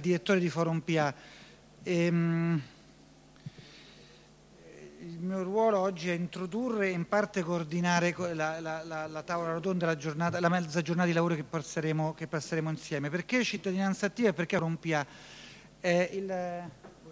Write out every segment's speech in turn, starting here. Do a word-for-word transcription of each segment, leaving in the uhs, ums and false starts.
direttore di Forum P A. Ehm, il mio ruolo oggi è introdurre e in parte coordinare la, la, la, la tavola rotonda, la, giornata, la mezza giornata di lavoro che passeremo, che passeremo insieme. Perché cittadinanza attiva e perché Forum P A? Eh, il,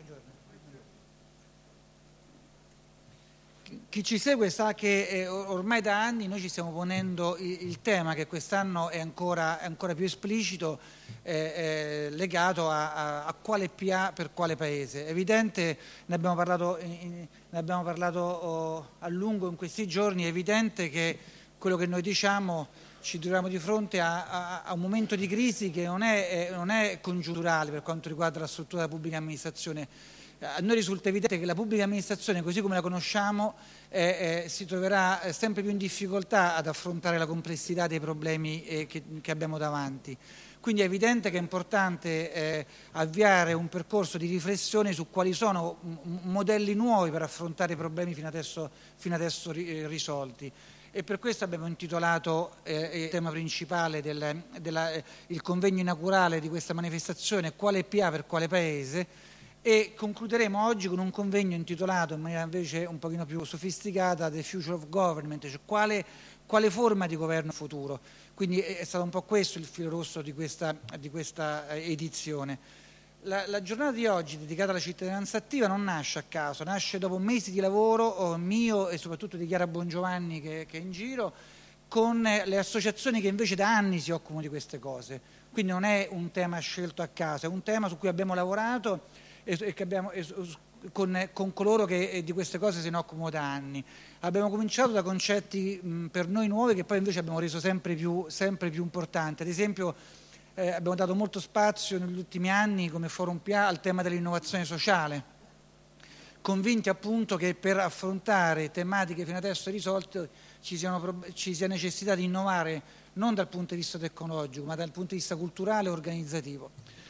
Chi ci segue sa che eh, ormai da anni noi ci stiamo ponendo il, il tema che quest'anno è ancora, è ancora più esplicito, eh, eh, legato a, a, a quale P A per quale paese. È evidente, ne abbiamo parlato, in, ne abbiamo parlato oh, a lungo in questi giorni, è evidente che quello che noi diciamo ci troviamo di fronte a, a, a un momento di crisi che non è, non è congiunturale per quanto riguarda la struttura della pubblica amministrazione. A noi risulta evidente che la pubblica amministrazione, così come la conosciamo, eh, eh, si troverà sempre più in difficoltà ad affrontare la complessità dei problemi eh, che, che abbiamo davanti. Quindi è evidente che è importante eh, avviare un percorso di riflessione su quali sono modelli nuovi per affrontare i problemi fino adesso, fino adesso ri, risolti. E per questo abbiamo intitolato eh, il tema principale del della, eh, il convegno inaugurale di questa manifestazione, quale P A per quale paese, e concluderemo oggi con un convegno intitolato in maniera invece un pochino più sofisticata The Future of Government, cioè quale, quale forma di governo futuro. Quindi è stato un po' questo il filo rosso di questa, di questa edizione. La, la giornata di oggi dedicata alla cittadinanza attiva non nasce a caso, nasce dopo mesi di lavoro oh, mio e soprattutto di Chiara Bongiovanni che, che è in giro, con le associazioni che invece da anni si occupano di queste cose. Quindi non è un tema scelto a caso, è un tema su cui abbiamo lavorato e che abbiamo, con, con coloro che di queste cose se ne occupano da anni. Abbiamo cominciato da concetti mh, per noi nuovi che poi invece abbiamo reso sempre più, sempre più importanti. Ad esempio eh, abbiamo dato molto spazio negli ultimi anni come Forum P A al tema dell'innovazione sociale, convinti appunto che per affrontare tematiche fino adesso risolte ci, siano, ci sia necessità di innovare non dal punto di vista tecnologico ma dal punto di vista culturale e organizzativo.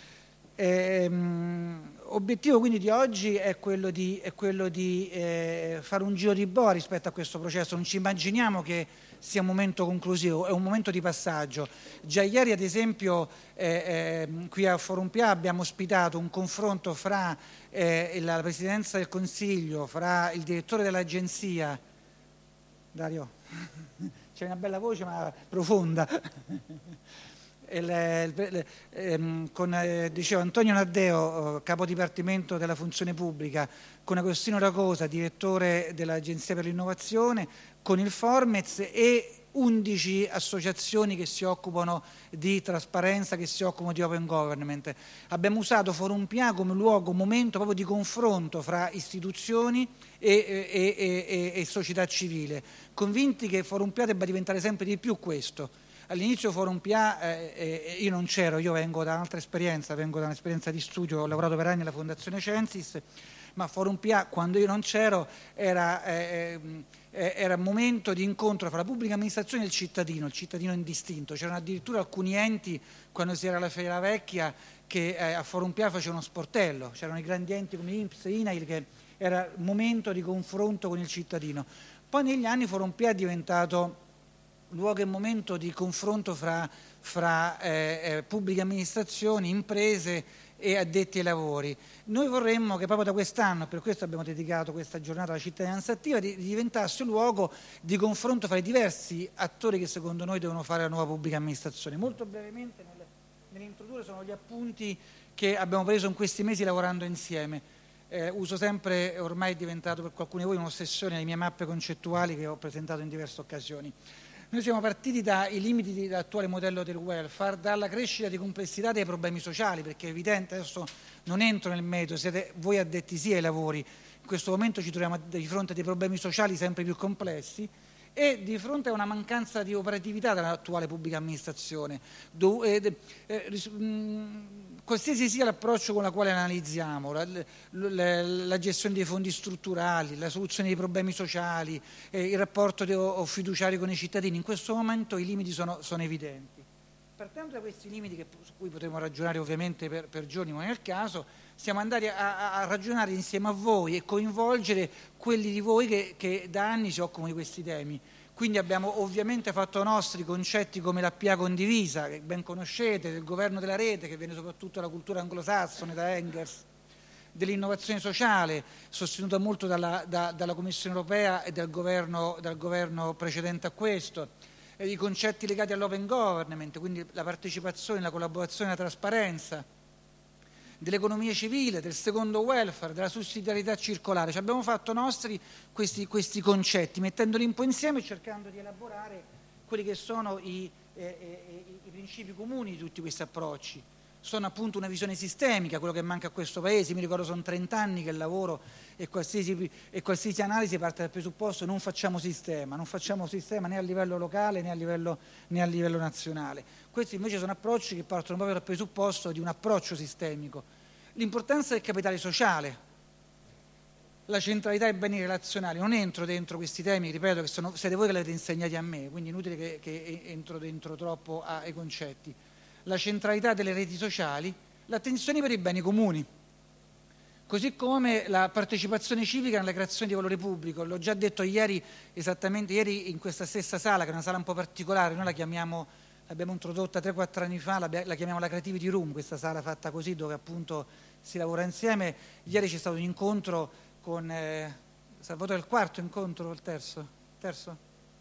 Ehm, obiettivo quindi di oggi è quello di, è quello di eh, fare un giro di boa rispetto a questo processo. Non ci immaginiamo che sia un momento conclusivo, è un momento di passaggio. Già ieri ad esempio eh, eh, qui a Forum P A abbiamo ospitato un confronto fra eh, la Presidenza del Consiglio, fra il direttore dell'agenzia, Dario, c'è una bella voce ma profonda, Il, il, ehm, con eh, dicevo Antonio Naddeo, capo dipartimento della funzione pubblica, con Agostino Racosa, direttore dell'Agenzia per l'innovazione, con il Formez e undici associazioni che si occupano di trasparenza, che si occupano di open government. Abbiamo usato Forum P A come luogo, momento proprio di confronto fra istituzioni e, e, e, e, e società civile, convinti che Forum P A debba diventare sempre di più questo. All'inizio Forum P A, eh, io non c'ero, io vengo da un'altra esperienza, vengo da un'esperienza di studio, ho lavorato per anni alla Fondazione Censis, ma Forum P A quando io non c'ero era, eh, era un momento di incontro fra la pubblica amministrazione e il cittadino, il cittadino indistinto. C'erano addirittura alcuni enti, quando si era alla Fiera Vecchia, che eh, a Forum P A facevano sportello, c'erano i grandi enti come I N P S, I N A I L, che era un momento di confronto con il cittadino. Poi negli anni Forum P A è diventato luogo e momento di confronto fra, fra eh, eh, pubbliche amministrazioni, imprese e addetti ai lavori. Noi vorremmo che proprio da quest'anno, per questo abbiamo dedicato questa giornata alla cittadinanza attiva, di, di diventasse un luogo di confronto fra i diversi attori che secondo noi devono fare la nuova pubblica amministrazione. Molto brevemente nel, nell'introdurre sono gli appunti che abbiamo preso in questi mesi lavorando insieme. Eh, uso sempre, ormai è diventato per qualcuno di voi un'ossessione, le mie mappe concettuali che ho presentato in diverse occasioni. Noi siamo partiti dai limiti dell'attuale modello del welfare, dalla crescita di complessità dei problemi sociali, perché è evidente, adesso non entro nel metodo, siete voi addetti sì ai lavori, in questo momento ci troviamo di fronte a dei problemi sociali sempre più complessi e di fronte a una mancanza di operatività dell'attuale pubblica amministrazione. Do, eh, eh, mh, qualsiasi sia l'approccio con la quale analizziamo, la, la, la gestione dei fondi strutturali, la soluzione dei problemi sociali, eh, il rapporto de, o fiduciario con i cittadini, in questo momento i limiti sono, sono evidenti. Partendo da questi limiti, che, su cui potremo ragionare ovviamente per, per giorni, ma nel caso, siamo andati a, a ragionare insieme a voi e coinvolgere quelli di voi che, che da anni si occupano di questi temi. Quindi abbiamo ovviamente fatto nostri concetti come la P A condivisa, che ben conoscete, del governo della rete, che viene soprattutto dalla cultura anglosassone, da Engels, dell'innovazione sociale, sostenuta molto dalla, da, dalla Commissione europea e dal governo, dal governo precedente a questo, e i concetti legati all'open government, quindi la partecipazione, la collaborazione, la trasparenza, dell'economia civile, del secondo welfare, della sussidiarietà circolare. Ci abbiamo fatto nostri questi, questi concetti, mettendoli un po' insieme e cercando di elaborare quelli che sono i, eh, eh, i principi comuni di tutti questi approcci. Sono appunto una visione sistemica, quello che manca a questo Paese. Mi ricordo sono trent'anni che lavoro e qualsiasi, e qualsiasi analisi parte dal presupposto non facciamo sistema, non facciamo sistema né a livello locale né a livello, né a livello nazionale. Questi invece sono approcci che partono proprio dal presupposto di un approccio sistemico. L'importanza del capitale sociale, la centralità dei beni relazionali. Non entro dentro questi temi, ripeto, che sono, siete voi che li avete insegnati a me, quindi inutile che, che entro dentro troppo ai concetti. La centralità delle reti sociali, l'attenzione per i beni comuni, così come la partecipazione civica nella creazione di valore pubblico. L'ho già detto ieri, esattamente ieri in questa stessa sala, che è una sala un po' particolare, noi la chiamiamo, l'abbiamo introdotta tre quattro anni fa, la, la chiamiamo la Creativity Room, questa sala fatta così dove appunto si lavora insieme. Ieri c'è stato un incontro con, eh, Salvatore, il quarto incontro o il terzo? Terzo?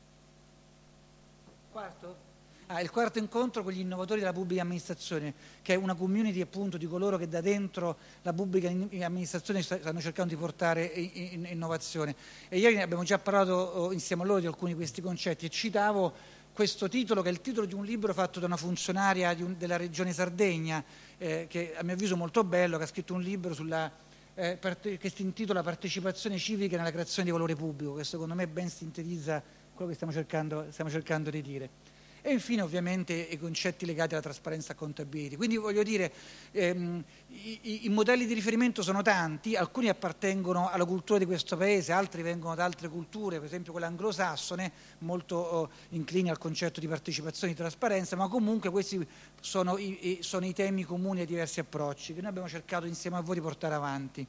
Quarto? Ah, il quarto incontro con gli innovatori della pubblica amministrazione, che è una community appunto di coloro che da dentro la pubblica amministrazione stanno cercando di portare in, in, innovazione. E ieri ne abbiamo già parlato insieme a loro di alcuni di questi concetti e citavo questo titolo, che è il titolo di un libro fatto da una funzionaria di un, della regione Sardegna, eh, che a mio avviso molto bello, che ha scritto un libro sulla, eh, parte, che si intitola Partecipazione civica nella creazione di valore pubblico, che secondo me ben sintetizza quello che stiamo cercando, stiamo cercando di dire. E infine ovviamente i concetti legati alla trasparenza e accountability. Quindi voglio dire, ehm, i, i modelli di riferimento sono tanti, alcuni appartengono alla cultura di questo Paese, altri vengono da altre culture, per esempio quella anglosassone, molto oh, inclini al concetto di partecipazione e di trasparenza, ma comunque questi sono i, i, sono i temi comuni ai diversi approcci che noi abbiamo cercato insieme a voi di portare avanti.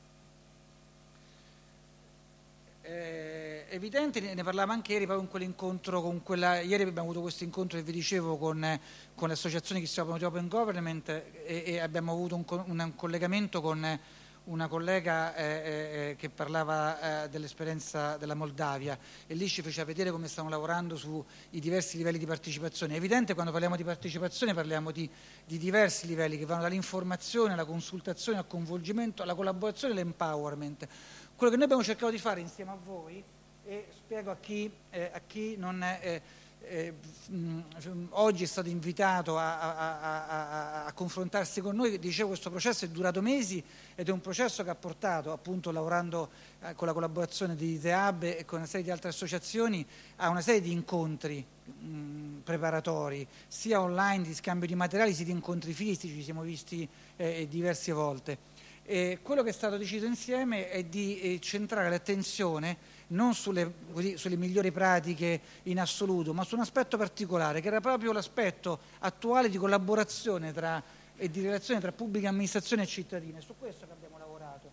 Eh, evidente, ne parlava anche ieri proprio in quell'incontro con quella, ieri abbiamo avuto questo incontro che vi dicevo con, con le associazioni che si occupano di open government e, e abbiamo avuto un, un, un collegamento con una collega eh, eh, che parlava eh, dell'esperienza della Moldavia e lì ci faceva vedere come stanno lavorando sui diversi livelli di partecipazione. È evidente, quando parliamo di partecipazione parliamo di, di diversi livelli che vanno dall'informazione alla consultazione, al coinvolgimento, alla collaborazione e all'empowerment. Quello che noi abbiamo cercato di fare insieme a voi, e spiego a chi, eh, a chi non è, eh, eh, mh, oggi è stato invitato a, a, a, a, a confrontarsi con noi, dicevo, questo processo è durato mesi ed è un processo che ha portato, appunto lavorando eh, con la collaborazione di TEAB e con una serie di altre associazioni, a una serie di incontri mh, preparatori, sia online di scambio di materiali, sia di incontri fisici, ci siamo visti eh, diverse volte. E quello che è stato deciso insieme è di eh, centrare l'attenzione non sulle, così, sulle migliori pratiche in assoluto, ma su un aspetto particolare, che era proprio l'aspetto attuale di collaborazione tra, e di relazione tra pubblica amministrazione e cittadini. È su questo che abbiamo lavorato.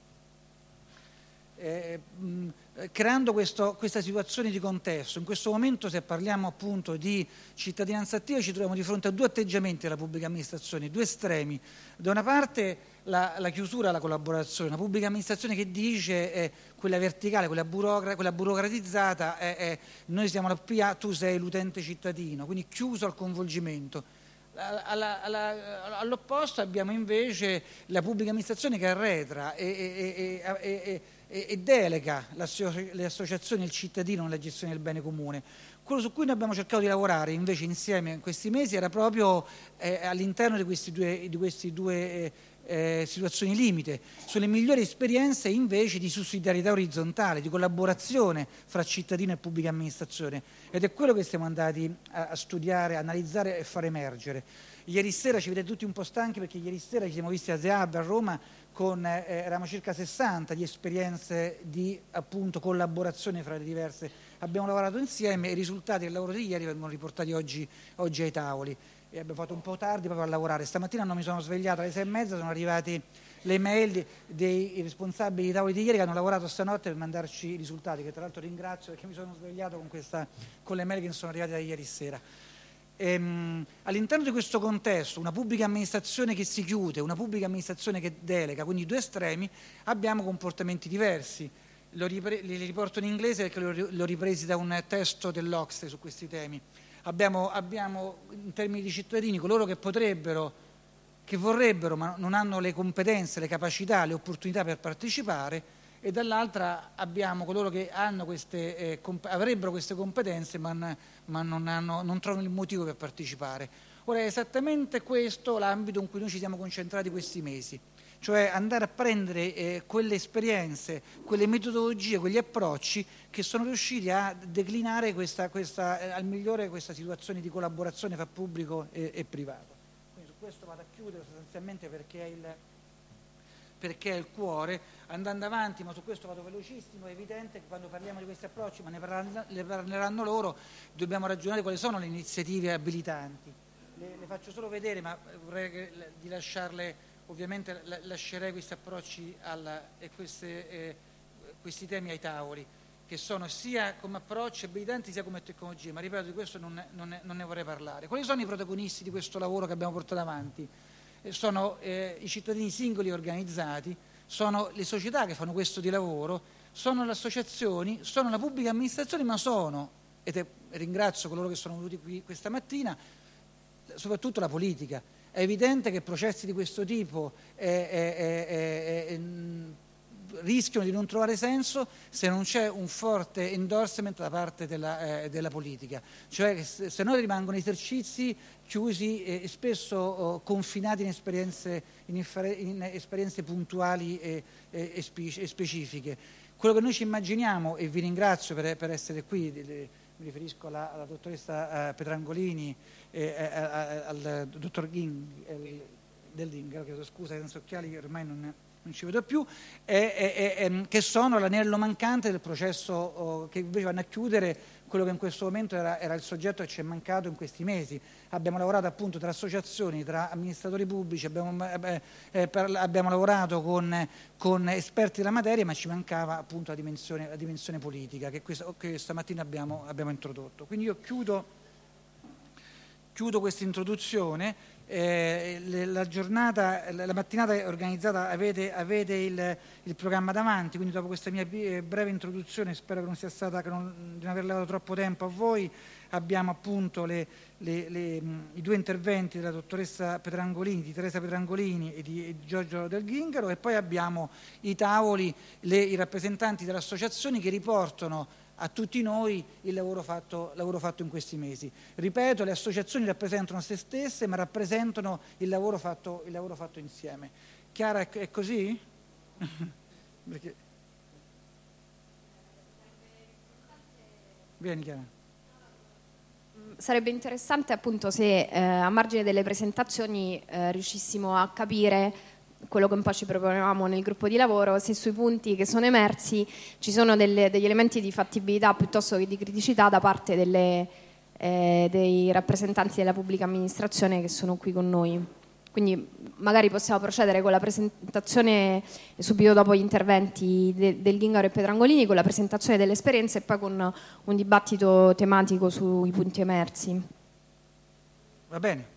Eh, mh, creando questo, questa situazione di contesto. In questo momento, se parliamo appunto di cittadinanza attiva, ci troviamo di fronte a due atteggiamenti della pubblica amministrazione, due estremi. Da una parte la, la chiusura alla collaborazione, una pubblica amministrazione che dice eh, quella verticale, quella, burocra, quella burocratizzata, eh, eh, noi siamo la P A, tu sei l'utente cittadino, quindi chiuso al coinvolgimento. Alla, alla, all'opposto abbiamo invece la pubblica amministrazione che arretra e, e, e, e, e, e delega le associazioni e il cittadino nella gestione del bene comune. Quello su cui noi abbiamo cercato di lavorare invece insieme in questi mesi era proprio eh, all'interno di questi due, di questi due eh, eh, situazioni limite, sulle migliori esperienze invece di sussidiarietà orizzontale, di collaborazione fra cittadino e pubblica amministrazione, ed è quello che siamo andati a, a studiare, analizzare e far emergere. Ieri sera ci vedete tutti un po' stanchi perché ieri sera ci siamo visti a TEAB a Roma con, eh, eravamo circa sessanta di esperienze di appunto collaborazione fra le diverse. Abbiamo lavorato insieme e i risultati del lavoro di ieri vengono riportati oggi, oggi ai tavoli. E abbiamo fatto un po' tardi proprio a lavorare. Stamattina non mi sono svegliato alle sei e mezza, sono arrivati le mail dei responsabili di tavoli di ieri che hanno lavorato stanotte per mandarci i risultati, che tra l'altro ringrazio perché mi sono svegliato con, questa, con le mail che sono arrivate da ieri sera. Ehm, all'interno di questo contesto, una pubblica amministrazione che si chiude, una pubblica amministrazione che delega, quindi due estremi, abbiamo comportamenti diversi. Lo ripre- li riporto in inglese perché l'ho ripresi da un testo dell'Ocse su questi temi. Abbiamo, abbiamo in termini di cittadini coloro che potrebbero, che vorrebbero ma non hanno le competenze, le capacità, le opportunità per partecipare, e dall'altra abbiamo coloro che hanno queste, eh, comp- avrebbero queste competenze ma, ma non, hanno, non trovano il motivo per partecipare. Ora è esattamente questo l'ambito in cui noi ci siamo concentrati questi mesi, cioè andare a prendere eh, quelle esperienze, quelle metodologie, quegli approcci che sono riusciti a declinare questa, questa, eh, al migliore questa situazione di collaborazione fra pubblico e, e privato. Quindi su questo vado a chiudere sostanzialmente perché è il, perché è il cuore, andando avanti, ma su questo vado velocissimo. È evidente che quando parliamo di questi approcci, ma ne parleranno, ne parleranno loro, dobbiamo ragionare quali sono le iniziative abilitanti. Le, le faccio solo vedere, ma vorrei che, di lasciarle. Ovviamente lascerei questi approcci alla, e queste, eh, questi temi ai tavoli, che sono sia come approcci abilitanti sia come tecnologie, ma ripeto, di questo non, non, non ne vorrei parlare. Quali sono i protagonisti di questo lavoro che abbiamo portato avanti? Eh, sono eh, i cittadini singoli organizzati, sono le società che fanno questo di lavoro, sono le associazioni, sono la pubblica amministrazione, ma sono, e ringrazio coloro che sono venuti qui questa mattina, soprattutto la politica. È evidente che processi di questo tipo eh, eh, eh, eh, rischiano di non trovare senso se non c'è un forte endorsement da parte della, eh, della politica, cioè che se, se no rimangono esercizi chiusi e, e spesso oh, confinati in esperienze, in, in esperienze puntuali e, e, e, spe, e specifiche. Quello che noi ci immaginiamo, e vi ringrazio per, per essere qui, mi riferisco alla, alla dottoressa uh, Petrangolini, eh, eh, al dottor Ging, eh, del Dingaro, chiedo scusa, senza occhiali che ormai non, non ci vedo più, eh, eh, eh, che sono l'anello mancante del processo oh, che invece vanno a chiudere quello che in questo momento era, era il soggetto che ci è mancato in questi mesi. Abbiamo lavorato appunto tra associazioni, tra amministratori pubblici, abbiamo, eh, eh, per, abbiamo lavorato con, con esperti della materia, ma ci mancava appunto la dimensione, la dimensione politica che, questa, che stamattina abbiamo, abbiamo introdotto. Quindi io chiudo, chiudo questa introduzione. Eh, la giornata, la mattinata è organizzata, avete, avete il, il programma davanti, quindi dopo questa mia breve introduzione, spero che non sia stata, che non, di non aver levato troppo tempo a voi, abbiamo appunto le, le, le, i due interventi della dottoressa Petrangolini, di Teresa Petrangolini e di, e di Giorgio Del Ghingaro, e poi abbiamo i tavoli, le, i rappresentanti delle associazioni che riportano a tutti noi il lavoro fatto, lavoro fatto in questi mesi. Ripeto, le associazioni rappresentano se stesse, ma rappresentano il lavoro fatto, il lavoro fatto insieme. Chiara, è, è così? Perché... Vieni Chiara. Sarebbe interessante appunto se eh, a margine delle presentazioni eh, riuscissimo a capire quello che un po' ci proponevamo nel gruppo di lavoro, se sui punti che sono emersi ci sono delle, degli elementi di fattibilità piuttosto che di criticità da parte delle, eh, dei rappresentanti della pubblica amministrazione che sono qui con noi. Quindi magari possiamo procedere con la presentazione subito dopo gli interventi de, del Ghingaro e Petrangolini, con la presentazione delle esperienze e poi con un dibattito tematico sui punti emersi. Va bene.